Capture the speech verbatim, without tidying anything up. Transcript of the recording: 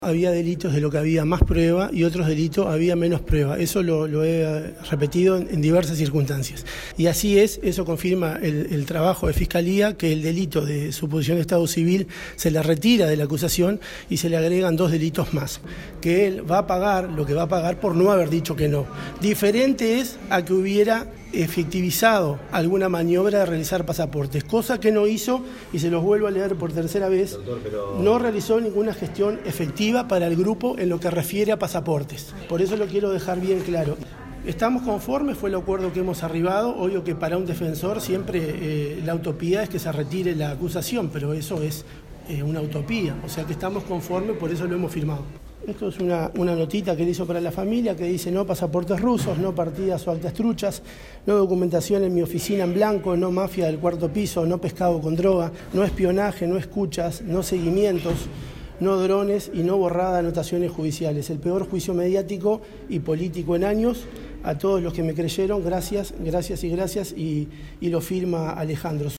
Había delitos de lo que había más prueba y otros delitos había menos prueba. Eso lo, lo he repetido en, en diversas circunstancias. Y así es, eso confirma el, el trabajo de Fiscalía, que el delito de suposición de Estado civil se le retira de la acusación y se le agregan dos delitos más, que él va a pagar lo que va a pagar por no haber dicho que no. Diferente es a que hubiera efectivizado alguna maniobra de realizar pasaportes, cosa que no hizo, y se los vuelvo a leer por tercera vez. Doctor, pero... no realizó ninguna gestión efectiva para el grupo en lo que refiere a pasaportes. Por eso lo quiero dejar bien claro. Estamos conformes, fue el acuerdo que hemos arribado. Obvio que para un defensor siempre eh, la utopía es que se retire la acusación, pero eso es eh, una utopía, o sea que estamos conformes, por eso lo hemos firmado. Esto es una, una notita que él hizo para la familia que dice: no pasaportes rusos, no partidas o actas truchas, no documentación en mi oficina en blanco, no mafia del cuarto piso, no pescado con droga, no espionaje, no escuchas, no seguimientos, no drones y no borrada anotaciones judiciales. El peor juicio mediático y político en años. A todos los que me creyeron, gracias, gracias y gracias, y, y lo firma Alejandro.